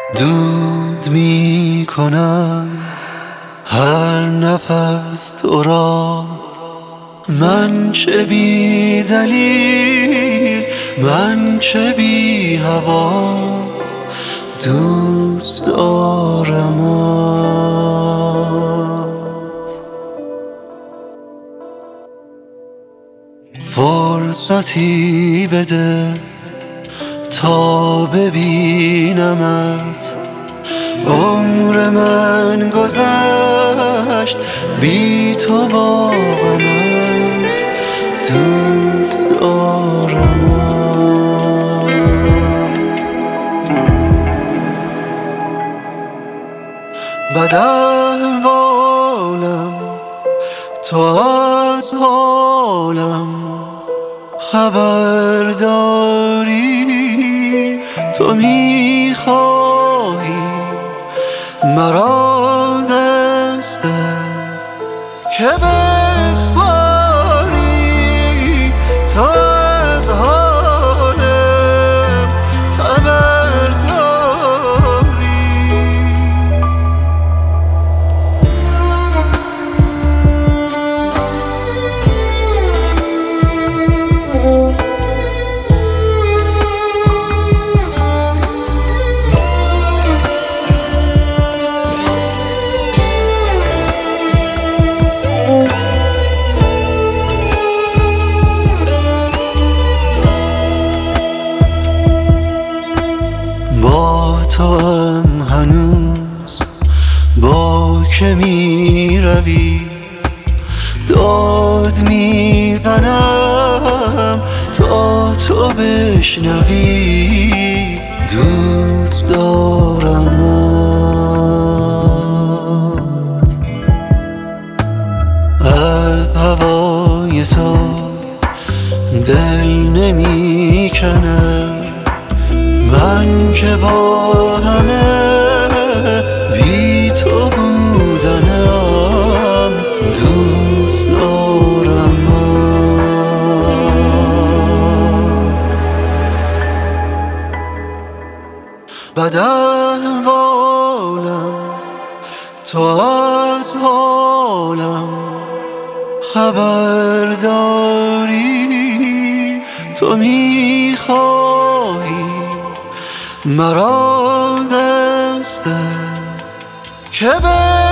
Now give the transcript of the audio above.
دود می کنم هر نفس تو را، من چه بی دلیل، من چه بی هوا دوست دارمت. فرصتی بده تا ببینمت، عمر من گذشت بی تو با غمت دوست دارمت. بد احوالم تو از حالم خبر داری، تو میخواهی مرا دسته که بسپاری، تو از حالم خبر داری. با تو هم هنوز با که می روی، داد می زنم تا تو بشنوی دوست دارمت. از هوای تو دل نمی کنم، من که با همه بی تو بودنم دوست دارمت. بد احوالم تو از حالم خبر داری، تو میخواهی مرا دسته که